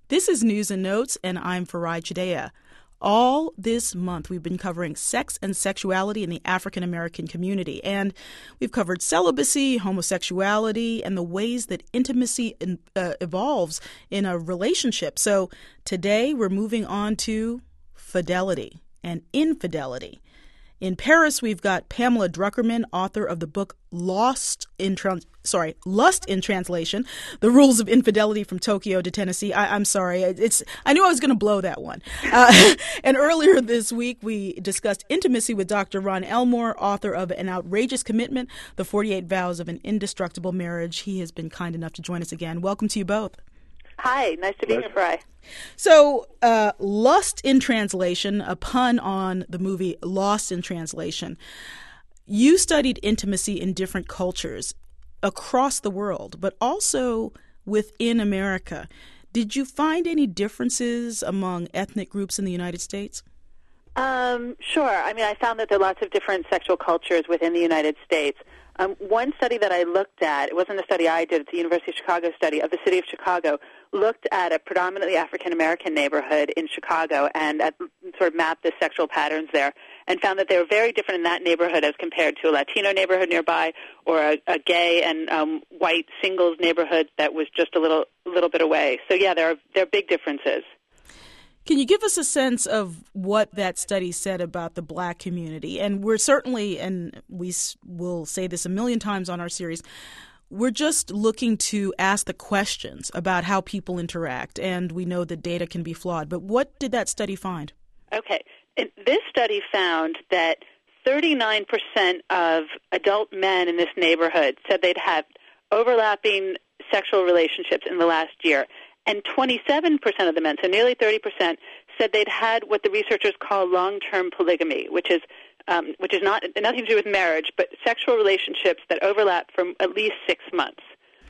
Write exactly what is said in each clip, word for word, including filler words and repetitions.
This is News and Notes, and I'm Farai Chideya. All this month, we've been covering sex and sexuality in the African American community, and we've covered celibacy, homosexuality, and the ways that intimacy in, uh, evolves in a relationship. So today, we're moving on to fidelity and infidelity. In Paris, we've got Pamela Druckerman, author of the book Lost in Trans- sorry, Lust in Translation: The Rules of Infidelity from Tokyo to Tennessee. I- I'm sorry, it's I knew I was going to blow that one. Uh, and earlier this week, we discussed intimacy with Doctor Ron Elmore, author of An Outrageous Commitment: The forty-eight Vows of an Indestructible Marriage. He has been kind enough to join us again. Welcome to you both. Hi, nice to be here, Farai. So, uh, Lust in Translation, a pun on the movie Lost in Translation. You studied intimacy in different cultures across the world, but also within America. Did you find any differences among ethnic groups in the United States? Um, sure. I mean, I found that there are lots of different sexual cultures within the United States. Um, one study that I looked at, it wasn't a study I did, it's a University of Chicago study of the city of Chicago, looked at a predominantly African-American neighborhood in Chicago and at, sort of mapped the sexual patterns there and found that they were very different in that neighborhood as compared to a Latino neighborhood nearby or a, a gay and um, white singles neighborhood that was just a little little bit away. So, yeah, there are, there are big differences. Can you give us a sense of what that study said about the black community? And we're certainly, and we will say this a million times on our series, we're just looking to ask the questions about how people interact, and we know that data can be flawed. But what did that study find? Okay. And this study found that thirty-nine percent of adult men in this neighborhood said they'd had overlapping sexual relationships in the last year. And twenty-seven percent of the men, so nearly thirty percent, said they'd had what the researchers call long-term polygamy, which is um, which is not nothing to do with marriage, but sexual relationships that overlap for at least six months.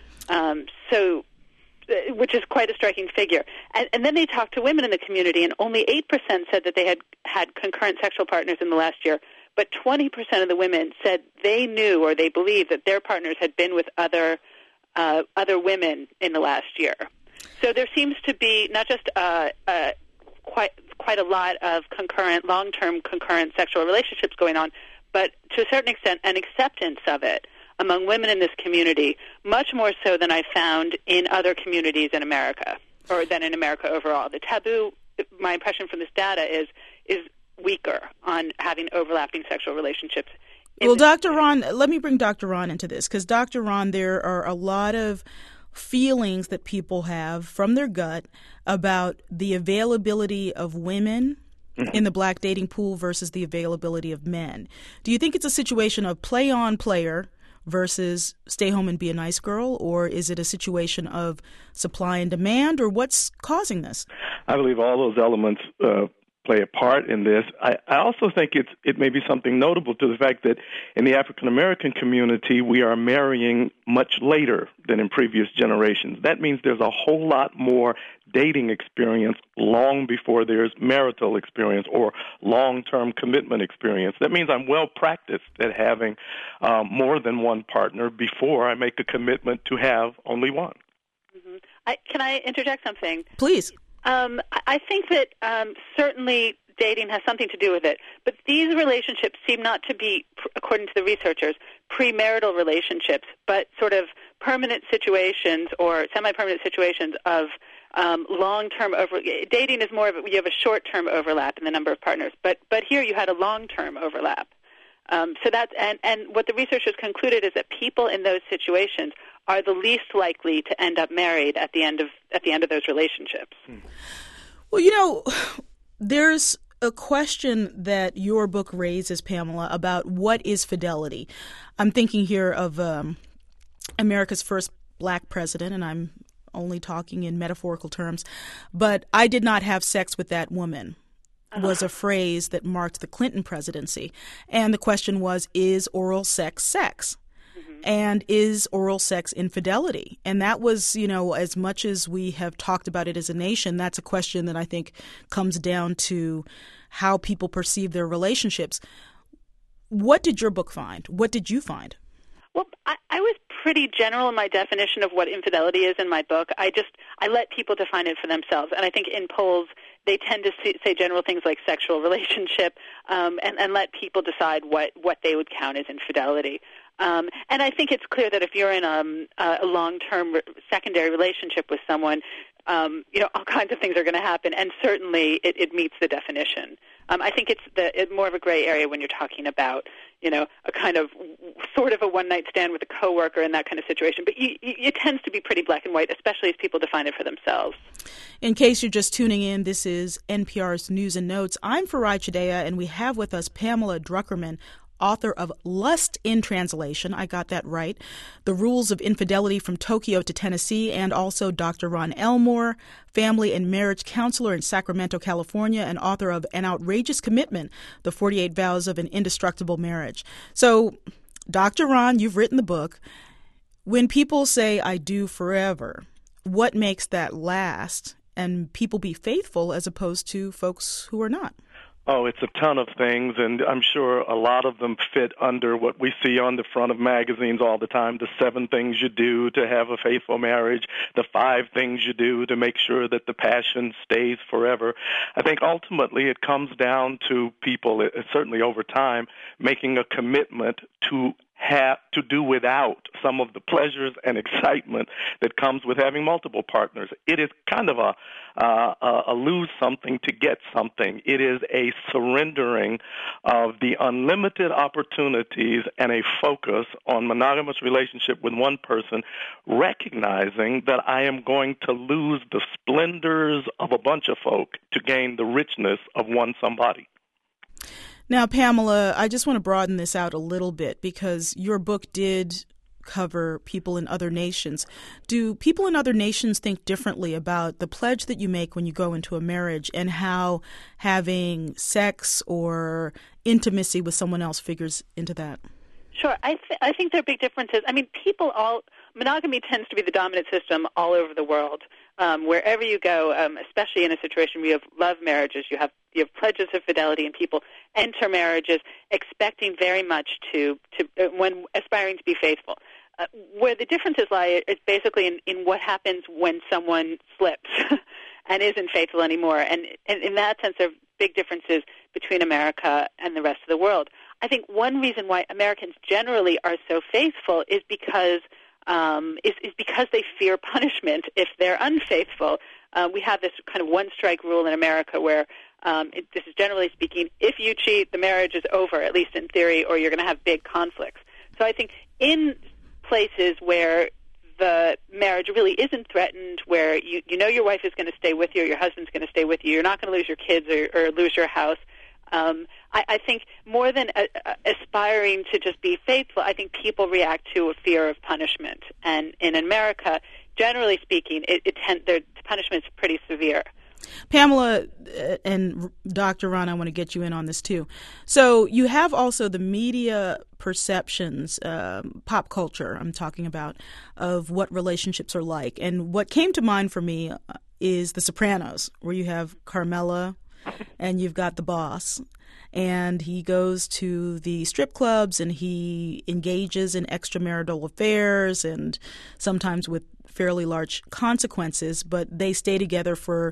Um, so, uh, which is quite a striking figure. And, and then they talked to women in the community, and only eight percent said that they had had concurrent sexual partners in the last year. But twenty percent of the women said they knew or they believed that their partners had been with other uh, other women in the last year. So there seems to be not just uh, uh, quite quite a lot of concurrent, long-term concurrent sexual relationships going on, but to a certain extent an acceptance of it among women in this community, much more so than I found in other communities in America, or than in America overall. The taboo, my impression from this data is is weaker on having overlapping sexual relationships. Well, Doctor Ron, let me bring Doctor Ron into this, because Doctor Ron, there are a lot of feelings that people have from their gut about the availability of women mm-hmm. in the black dating pool versus the availability of men. Do you think it's a situation of play on player versus stay home and be a nice girl, or is it a situation of supply and demand, or what's causing this? I believe all those elements uh, play a part in this. I, I also think it's it may be something notable to the fact that in the African American community, we are marrying much later than in previous generations. That means there's a whole lot more dating experience long before there's marital experience or long-term commitment experience. That means I'm well practiced at having um, more than one partner before I make a commitment to have only one. Mm-hmm. I, can I interject something? Please. Um, I think that um, certainly dating has something to do with it, but these relationships seem not to be, according to the researchers, premarital relationships, but sort of permanent situations or semi-permanent situations of um, long-term over. Dating is more of a, you have a short-term overlap in the number of partners, but but here you had a long-term overlap. Um, so that's and, and what the researchers concluded is that people in those situations are the least likely to end up married at the end of at the end of those relationships. Well, you know, there's a question that your book raises, Pamela, about what is fidelity. I'm thinking here of um, America's first black president, and I'm only talking in metaphorical terms, but I did not have sex with that woman. Was a phrase that marked the Clinton presidency. And the question was, is oral sex sex? Mm-hmm. And is oral sex infidelity? And that was, you know, as much as we have talked about it as a nation, that's a question that I think comes down to how people perceive their relationships. What did your book find? What did you find? Well, I, I was pretty general in my definition of what infidelity is in my book. I just I let people define it for themselves, and I think in polls they tend to see, say general things like sexual relationship, um, and, and let people decide what, what they would count as infidelity. Um, and I think it's clear that if you're in um, a long-term re- secondary relationship with someone, um, you know, all kinds of things are going to happen, and certainly it, it meets the definition. Um, I think it's the it, more of a gray area when you're talking about, you know, a kind of sort of a one-night stand with a coworker in that kind of situation. But you, you, it tends to be pretty black and white, especially as people define it for themselves. In case you're just tuning in, this is N P R's News and Notes. I'm Farai Chideya, and we have with us Pamela Druckerman, author of Lust in Translation, I got that right, The Rules of Infidelity from Tokyo to Tennessee, and also Doctor Ron Elmore, family and marriage counselor in Sacramento, California, and author of An Outrageous Commitment, The forty-eight Vows of an Indestructible Marriage. So, Doctor Ron, you've written the book. When people say, I do forever, what makes that last and people be faithful as opposed to folks who are not? Oh, it's a ton of things, and I'm sure a lot of them fit under what we see on the front of magazines all the time, the seven things you do to have a faithful marriage, the five things you do to make sure that the passion stays forever. I think ultimately it comes down to people, certainly over time, making a commitment to have to do without some of the pleasures and excitement that comes with having multiple partners. It is kind of a uh, a, a lose something to get something. It is a surrendering of the unlimited opportunities and a focus on monogamous relationship with one person, recognizing that I am going to lose the splendors of a bunch of folk to gain the richness of one somebody. Now, Pamela, I just want to broaden this out a little bit because your book did cover people in other nations. Do people in other nations think differently about the pledge that you make when you go into a marriage and how having sex or intimacy with someone else figures into that? Sure. I, th- I think there are big differences. I mean, people all, monogamy tends to be the dominant system all over the world. Um, wherever you go, um, especially in a situation where you have love marriages, you have you have pledges of fidelity, and people enter marriages expecting very much to, to uh, when aspiring to be faithful. Uh, where the differences lie is basically in, in what happens when someone slips and isn't faithful anymore. And, and in that sense, there are big differences between America and the rest of the world. I think one reason why Americans generally are so faithful is because um, is, is because they fear punishment if they're unfaithful. Uh, we have this kind of one-strike rule in America where, um, it, this is generally speaking, if you cheat, the marriage is over, at least in theory, or you're going to have big conflicts. So I think in places where the marriage really isn't threatened, where you, you know your wife is going to stay with you, or your husband's going to stay with you, you're not going to lose your kids or, or lose your house, Um, I, I think more than uh, aspiring to just be faithful, I think people react to a fear of punishment. And in America, generally speaking, it, it tend, the punishment's pretty severe. Pamela and Doctor Ron, I want to get you in on this too. So you have also the media perceptions, um, pop culture I'm talking about, of what relationships are like. And what came to mind for me is The Sopranos, where you have Carmela and you've got the boss, and he goes to the strip clubs and he engages in extramarital affairs and sometimes with fairly large consequences, but they stay together for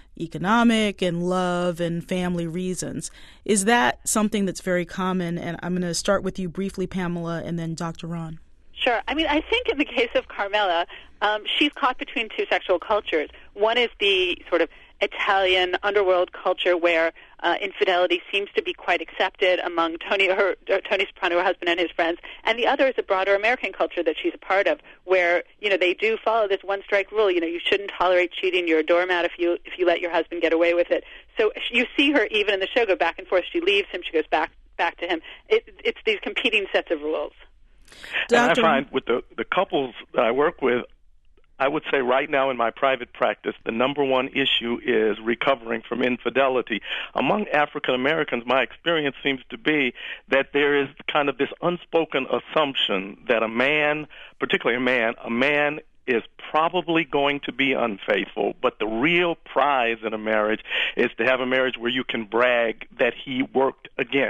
economic and love and family reasons. Is that something that's very common? And I'm going to start with you briefly, Pamela, and then Doctor Ron. Sure. I mean, I think in the case of Carmela, um, she's caught between two sexual cultures. One is the sort of Italian underworld culture where uh, infidelity seems to be quite accepted among Tony, her, uh, Tony Soprano, her husband, and his friends. And the other is a broader American culture that she's a part of, where you know they do follow this one-strike rule. You know, you shouldn't tolerate cheating. You're a doormat if you if you let your husband get away with it. So you see her even in the show go back and forth. She leaves him. She goes back back to him. It, it's these competing sets of rules. And I find with the the couples that I work with, I would say right now in my private practice, the number one issue is recovering from infidelity. Among African Americans, my experience seems to be that there is kind of this unspoken assumption that a man, particularly a man, a man is probably going to be unfaithful, but the real prize in a marriage is to have a marriage where you can brag that he worked against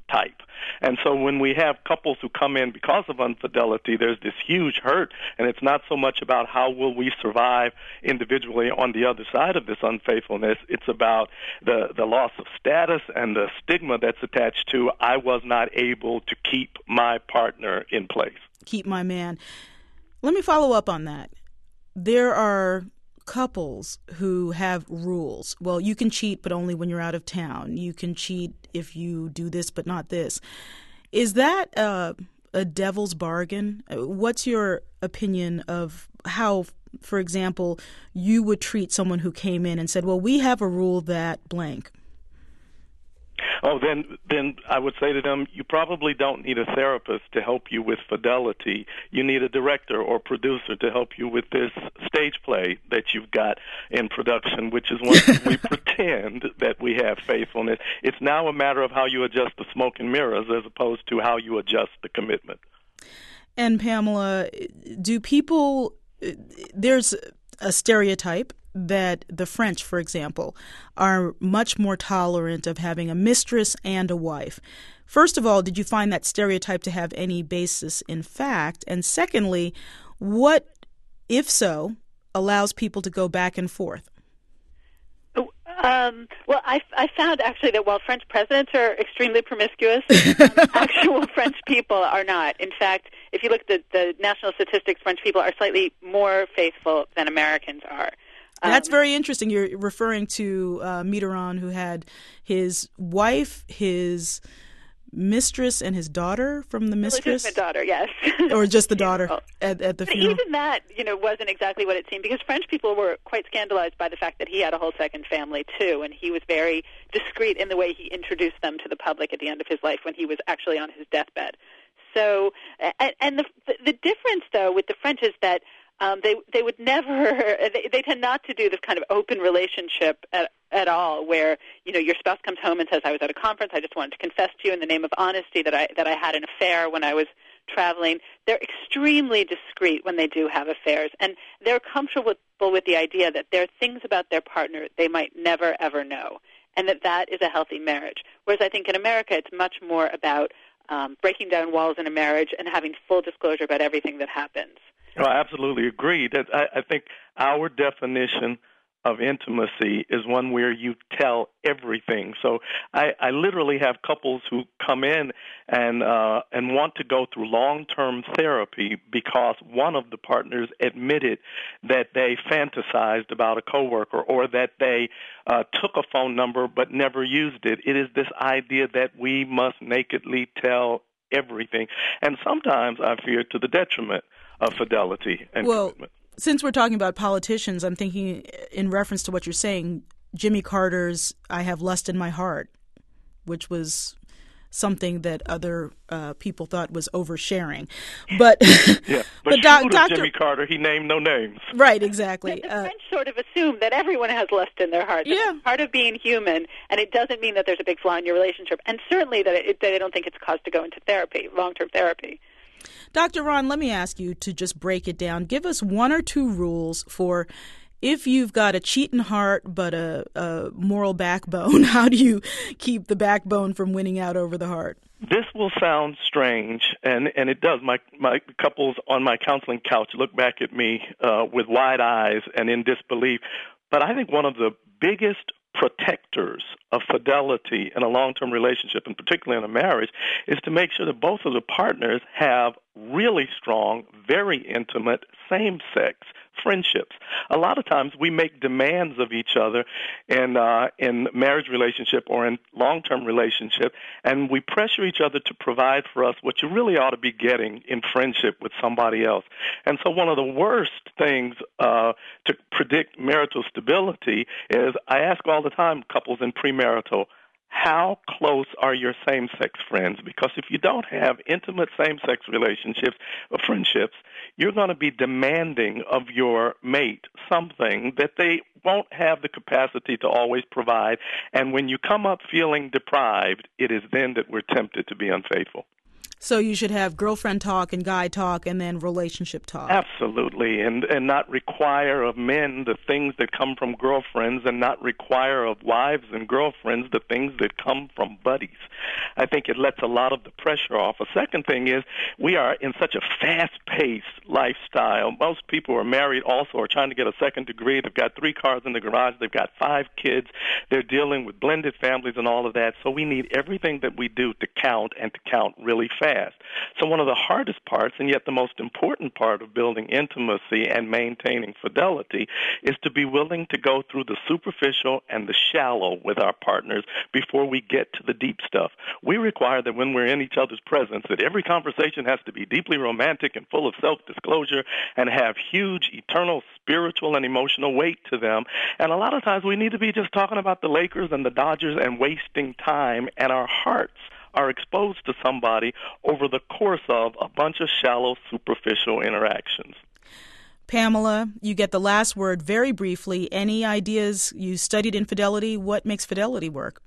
type. And so when we have couples who come in because of infidelity, there's this huge hurt, and it's not so much about how will we survive individually on the other side of this unfaithfulness. It's about the, the loss of status and the stigma that's attached to I was not able to keep my partner in place. Keep my man. Let me follow up on that. There are couples who have rules. Well, you can cheat, but only when you're out of town. You can cheat if you do this, but not this. Is that uh, a devil's bargain? What's your opinion of how, for example, you would treat someone who came in and said, well, we have a rule that blank? Oh, then then I would say to them, you probably don't need a therapist to help you with fidelity. You need a director or producer to help you with this stage play that you've got in production, which is when we pretend that we have faithfulness. It's now a matter of how you adjust the smoke and mirrors as opposed to how you adjust the commitment. And Pamela, do people, there's a stereotype that the French, for example, are much more tolerant of having a mistress and a wife. First of all, did you find that stereotype to have any basis in fact? And secondly, what, if so, allows people to go back and forth? Um, well, I, I found actually that while French presidents are extremely promiscuous, um, actual French people are not. In fact, if you look at the, the national statistics, French people are slightly more faithful than Americans are. That's very interesting. You're referring to uh, Mitterrand, who had his wife, his mistress, and his daughter from the mistress? Illegitimate daughter, yes. Or just the daughter at, at the but funeral? Even that, you know, wasn't exactly what it seemed, because French people were quite scandalized by the fact that he had a whole second family, too, and he was very discreet in the way he introduced them to the public at the end of his life when he was actually on his deathbed. So, and, and the, the difference, though, with the French is that Um, they they would never they, they tend not to do this kind of open relationship at, at all, where you know your spouse comes home and says, I was at a conference, I just wanted to confess to you in the name of honesty that I that I had an affair when I was traveling. They're extremely discreet when they do have affairs, and they're comfortable with the idea that there are things about their partner they might never ever know, and that that is a healthy marriage. Whereas I think in America it's much more about um, breaking down walls in a marriage and having full disclosure about everything that happens. Oh, I absolutely agree. That I, I think our definition of intimacy is one where you tell everything. So I, I literally have couples who come in and uh, and want to go through long-term therapy because one of the partners admitted that they fantasized about a coworker or that they uh, took a phone number but never used it. It is this idea that we must nakedly tell everything, and sometimes I fear to the detriment of fidelity and well, commitment. Since we're talking about politicians, I'm thinking in reference to what you're saying, Jimmy Carter's I Have Lust in My Heart, which was something that other uh, people thought was oversharing. But, yeah, but, but doc, Doctor Jimmy Carter, he named no names. Right, exactly. The, the uh, French sort of assume that everyone has lust in their heart. Yeah. It's part of being human, and it doesn't mean that there's a big flaw in your relationship. And certainly that it, they don't think it's cause to go into therapy, long-term therapy. Doctor Ron, let me ask you to just break it down. Give us one or two rules for if you've got a cheating heart but a, a moral backbone, how do you keep the backbone from winning out over the heart? This will sound strange, and, and it does. My my couples on my counseling couch look back at me uh, with wide eyes and in disbelief. But I think one of the biggest protectors of fidelity in a long-term relationship, and particularly in a marriage, is to make sure that both of the partners have really strong, very intimate, same-sex friendships. A lot of times we make demands of each other in uh, in marriage relationship or in long-term relationship, and we pressure each other to provide for us what you really ought to be getting in friendship with somebody else. And so one of the worst things uh, to predict marital stability is I ask all the time couples in premarital, how close are your same-sex friends? Because if you don't have intimate same-sex relationships or friendships, you're going to be demanding of your mate something that they won't have the capacity to always provide. And when you come up feeling deprived, it is then that we're tempted to be unfaithful. So you should have girlfriend talk and guy talk and then relationship talk. Absolutely, and and not require of men the things that come from girlfriends, and not require of wives and girlfriends the things that come from buddies. I think it lets a lot of the pressure off. A second thing is we are in such a fast-paced lifestyle. Most people are married also are trying to get a second degree. They've got three cars in the garage. They've got five kids. They're dealing with blended families and all of that. So we need everything that we do to count and to count really fast. So one of the hardest parts, and yet the most important part of building intimacy and maintaining fidelity, is to be willing to go through the superficial and the shallow with our partners before we get to the deep stuff. We require that when we're in each other's presence, that every conversation has to be deeply romantic and full of self-disclosure and have huge, eternal, spiritual, and emotional weight to them. And a lot of times we need to be just talking about the Lakers and the Dodgers and wasting time, and our hearts are exposed to somebody over the course of a bunch of shallow, superficial interactions. Pamela, you get the last word very briefly. Any ideas? You studied infidelity. What makes fidelity work?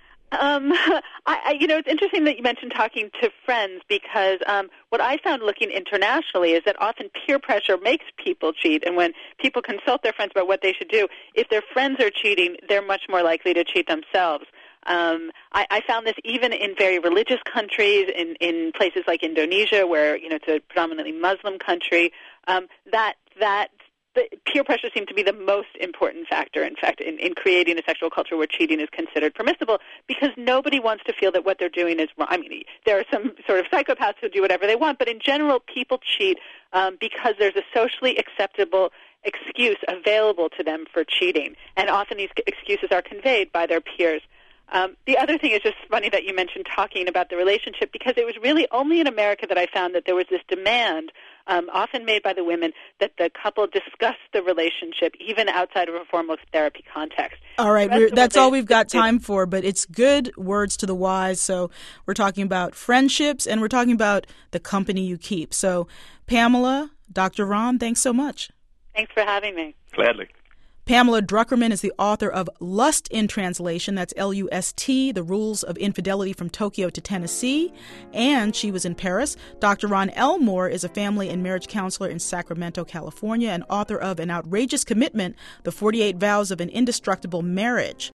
Um, I, I, you know, it's interesting that you mentioned talking to friends, because um, what I found looking internationally is that often peer pressure makes people cheat. And when people consult their friends about what they should do, if their friends are cheating, they're much more likely to cheat themselves. Um, I, I found this even in very religious countries, in, in places like Indonesia, where, you know, it's a predominantly Muslim country, um, that that the peer pressure seemed to be the most important factor, in fact, in, in creating a sexual culture where cheating is considered permissible, because nobody wants to feel that what they're doing is wrong. I mean, there are some sort of psychopaths who do whatever they want, but in general, people cheat um, because there's a socially acceptable excuse available to them for cheating, and often these excuses are conveyed by their peers. Um, the other thing is just funny that you mentioned talking about the relationship, because it was really only in America that I found that there was this demand, um, often made by the women, that the couple discuss the relationship even outside of a formal therapy context. All right, we're, that's all we've got time for, but it's good words to the wise. So we're talking about friendships, and we're talking about the company you keep. So Pamela, Doctor Ron, thanks so much. Thanks for having me. Gladly. Pamela Druckerman is the author of Lust in Translation, that's L U S T, The Rules of Infidelity from Tokyo to Tennessee, and she was in Paris. Doctor Ron Elmore is a family and marriage counselor in Sacramento, California, and author of An Outrageous Commitment, The forty-eight Vows of an Indestructible Marriage.